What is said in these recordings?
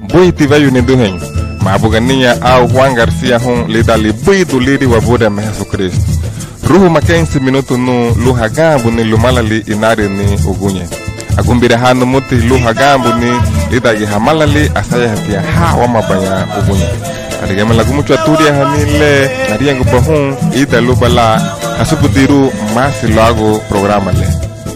Bui ti veio ni duhen. Ma buganinya au Juan Garcia hon le dali bui do liri wa boda me Jesus Cristo. Ruhu ma 15 minuto no lu hagambu ni lumalali inari ni ugunye. Agumbira hanu muti lu hagambu ni ida gi hamalali asaya hatia ha wa mabanya ugunye. Adigame lagu mucho aturia hanile naria ngubahun ida lu bala asubutiru masi lago programa le.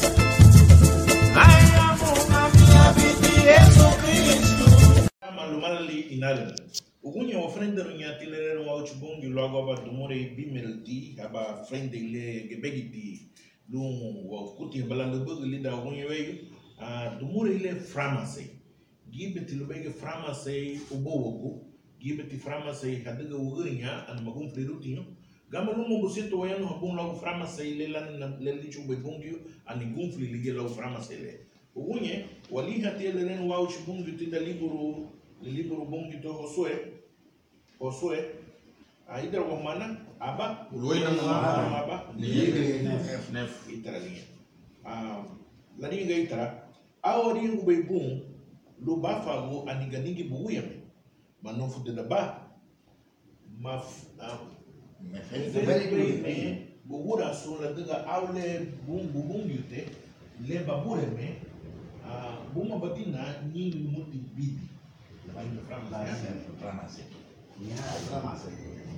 Ugunye wa frente no nyatilere no wa chubongi logo ba dumore bimelti aba frente le gebegiti lu wa kuti balando bugu lida ugunye weyu dumore ile pharmacy gibeti lubege pharmacy ubowogo gibeti pharmacy hadaga ugunya an magum frirutinho gama lumo busito wayano habun logo pharmacy le lan le lichu bebongi an gumfli lige logo pharmacy le ugunye wali hatele ren wa chubongi tida libro bongi to Josué aidra wa mana aba Uloina aba ni nef itaralinha la ninga itara awari ngube bum lo bafa go aniganigi buya manofu de ba maf bugura so la daga awle bum yute le babure me buma batina ni muti bidi la baina Pharmacy. Pharmacy.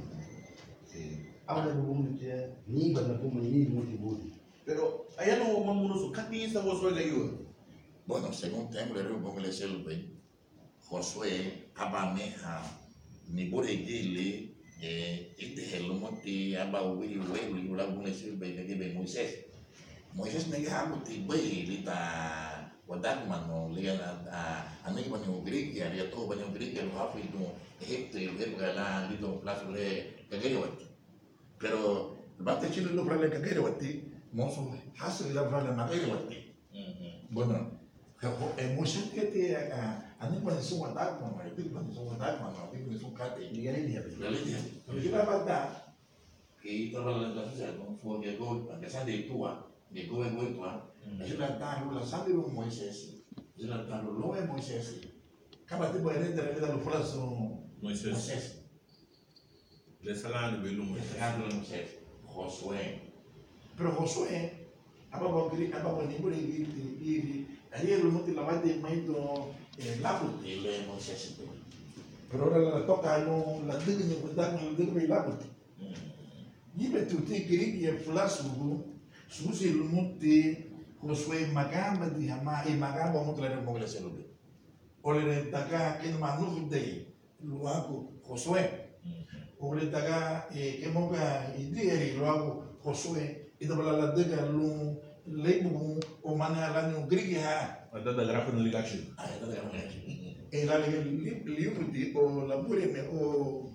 Ahora vamos a ni bana como ni multibudi. Pero allá no vamos a cati esa vos suele ayudar. Bueno, según tengo le rubo le selo be. Josué abameha ni bore gele este helo moti aba wi la bune selo be que be Moisés. Moisés me ga moti be lita wadak mano le anegi bani Greek ya ya to bani Greek lo hafi do Egipto y el la lito plazo le kagere pero bate chile lo prale kagere wati moso hasil la prale magere wati bueno emotion que te ani bani so wadak mano y bani so wadak mano y bani so kate Ni gani ni pero que va bata que toda la cosa no fue que go que sa de tua de go en tua je la taro la sa de Moisés je la taro lo es Moisés acaba de poner de la frase Moisés. Le salan de Moisés. Josué. Pero Josué, ababa ni bure y ayer lo monte la base de la y le Moisés. Pero ahora la toca no la diga ni cuenta con el de la base. Y me tuve que ir y flash su se lo monte Josué magamba di hama e magamba monte la mo la selo. Ole taka que manu de luago Josué. Ole taka que monga idea luago Josué e da la dega lu lebu o mana la no grigia. Ada da grafa no ligacho. Da grafa. E la livro di o la pure me o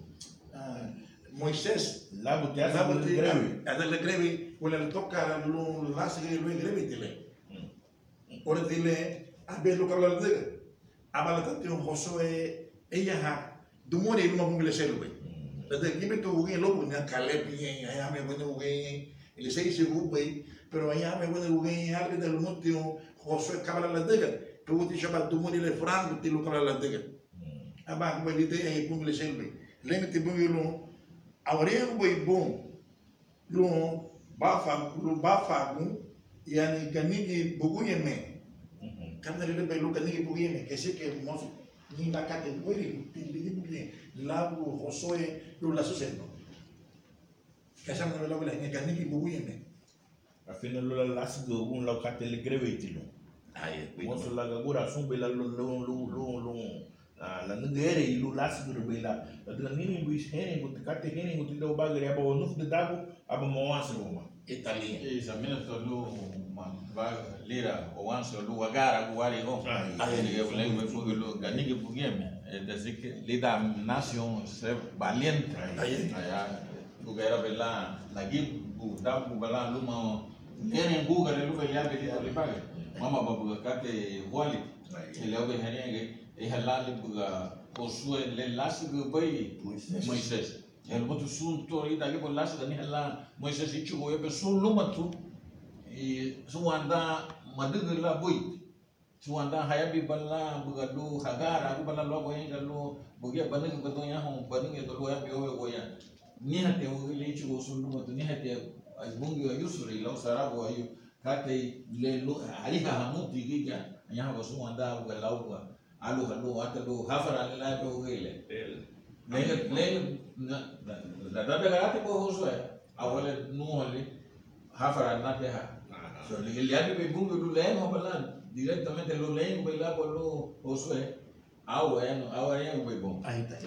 Moisés la botia la greve. Ada la greve o la toca lu la se lu greve tele. Ora tele abe lo kala dega. Abala tati Josué ella ha dumore no mo ngile selo be da gibi to ugi lo bunya Caleb ye ya me bueno ugi ele sei se be pero ya me bueno ugi algo de lo mutio Josué kabala la dega to uti shaba dumore le franco ti lo kala la dega aba ko lite e ngile selo be le ti bu lo awre bo bon lo bafa gu yani ganigi buguye me Quand on est bello que ni bien que c'est que moi ni la carte de oui ni bien là où Josué lo la société que ça me lo la ni que ni bien mais a final lo la las go un lo carte le greve tilo ay mo so la gura sun be la lo la ngere y lo las go be la da ni bu hene go carte hene go tido bagre aba no de dago aba mo wanse mo Italia esa mina to lo ba lira o wanso lo wagara wali ho le fle fu lo ganige bugiem desde que lida nación se valiente allá bugera bella la gib bu da bu bala lo ma ene bugara lo ya be le paga mama babu kate wali ele obe henenge e halal buga Josué le lasigo bay Moisés el botu sun to ida ke bolas da ni hala Moisés e chugo e sun lumatu e sun anda maduga la boy suanda hayabi bala bugadu hagara aku bala logo yang kalau bugia bani ke betulnya hong bani ke dulu ya bio goya ni hati wili chugo sundu matu ni hati bungi ayu suri lau sarabu ayu kate lelu aliha hamuti giga nya ha suanda bugalau gua alu halu atalu hafara la bio gile le la dada garate po hoswe awale nuhali hafara na te ha so le liabi be bungi du le ho balan directamente lo leen baila por lo Josué agua ya güey bon Ahí está.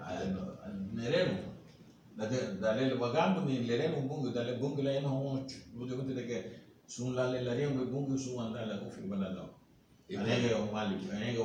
nereno dale lo bagando ni lereno un bungo dale bungo la no lo digo te que sun la le lereno un bungo su anda la cofi balado anege o mali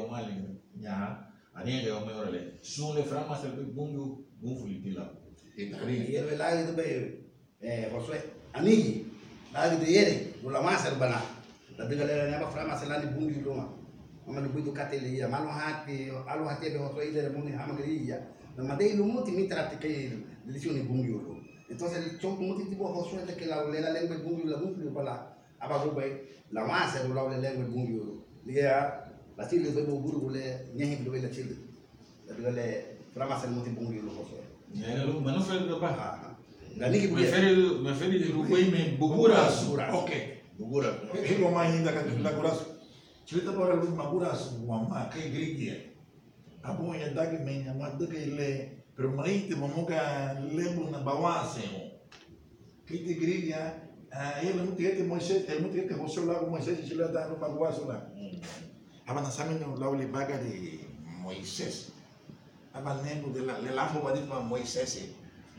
ya anege o meorale sun le framas el bungo bunfulitila Y el velado de be Josué anigi la de yere la más herbana la de la nyaba frama selani bungi loma mama lu budu katele ya malo hati alu hati be Josué de muni hamagriya na madei lu muti mitra te delicioni bungi lo entonces el chompo muti tipo Josué de que la lengua bungi la bungi para abago be la más la lengua bungi lo liya la chile be buru le nyehi be la chile la de le frama sel muti bungi lo Josué ya lo mano fe de pa Ganigi me feri de rubai me bugura Okay. Bugura. Hilo mainda katika kurasu. Chilita para lu magurasu mama kai grigia. Apo ya dagi menya madaka ile pero maite mamuka lemu na bawase. Kiti grigia ele mutiete Moisés, ele mutiete Josué lá Moisés chila da no magurasu lá. Aba na sameno lá le baga de Moisés. Aba nemo de la le lafo baditma Moisés.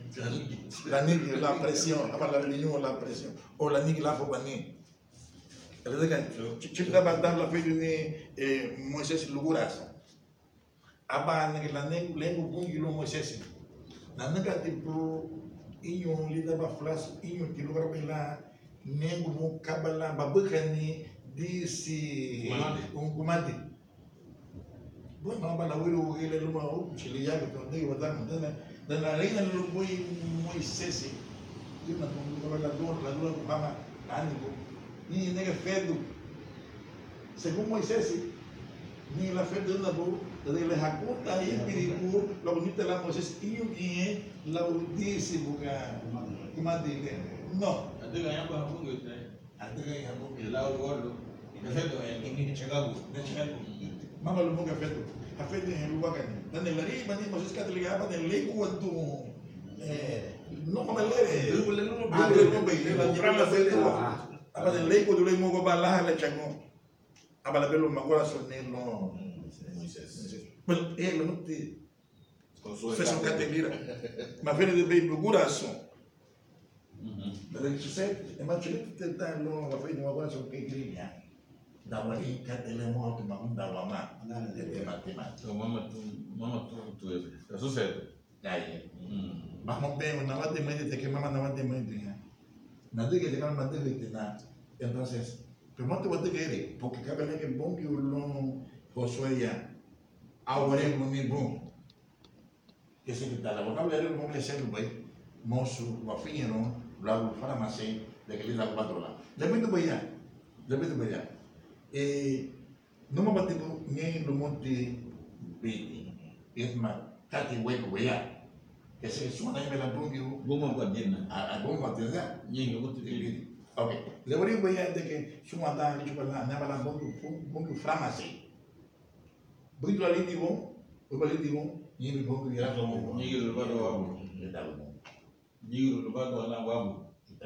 La nigi la presión, aba la religión la presión. O la nigi lafo bani. Chilita bandar la fe de Moisés luguras. Aba nigi la negi lengu bungi lo Moisés. Na nega tipo inyo lida ba flash inyo ti lugar bela nengu mu kabala babukani disi kumadi. Bueno, aba la wiro ile luma o chili ya ko ndege wadana dan la reina lo muy Moisés. Yo na ko la dor mama ani ko ni nega fedo. Según Moisés, ni la fe de una bu de la jacuta y piribu lo bonita la Moisés y un la dice buga como dice no ate ganha ba bungo te ante que ya bu la gordo de feto en Chicago de Chicago mama lo buga feto a fe de el lugar dan el riba ni Moisés que le gaba del lego tu no mama le no be la frama feto aba del lego do le mo ba la la chango aba la belo magora sonelo Well, ele não te fez um categoria, mas vem de bem procuração. Mas ele disse, é mais chique tentar não a feita uma coisa que queria. Da uma rica ele é muito mas não dá uma de matemática. so mama tu é sucesso Aí, mas não bem na matemática tem que mama na matemática. Na diga de cara matemática na entonces, pero não te vou ter porque cabe que bom que o long Josué ya ahora es muy bom. Que se quita la vocabulario como le ser bem, moço, guafinho, lá para macê, daquele lá badola. Depende do banhar. E numa batida nem no monte bem, é uma cate hueco banhar. Que se suena em melanbungu, buma guardina a bom batida. nyinga botu te Ok. Levaria banhar de que suma da ali para lá, na melanbungu framacê. Begitu lali di bom, ini bom que era como nyinga lo bado wabu nyinga lo bado ala wabu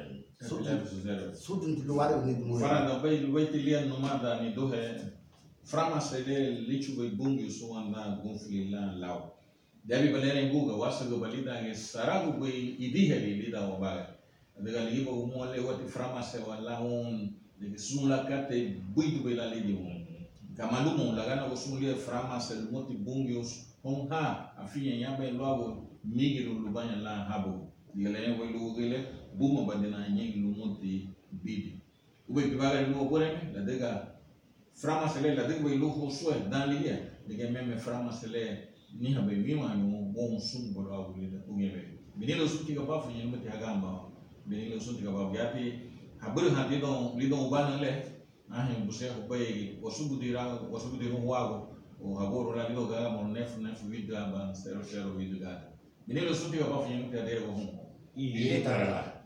Sudin di luar ni du faranga bay lu bay tilian no mada ni dohe frama sele lichu bay bungi suanda gunfli la law dabi balere nguga wasago balida nge saragu bay idihe lida wabaga daga liba umole wati frama se wala on de sunla kate buidu bay la lidi on kamalumo lagana ko sunle frama se moti bungios on ha afinya yambe logo migiro lubanya la habo digale way lu gele buma bandina nyegi lu moti bidi ube bibaga lu boreme la daga frama se la daga way lu Josué dans l'hier daga même frama se ni habe bima no bon sun bo la wulida ungebe binilo suti ka ba funya moti hagamba binilo suti ka ba yati haburu handi don lidon bana le você vai o subir um água o agora lá digo que mo nef vídeo aba 00 vídeo gada menino suti o fim que der o e tarala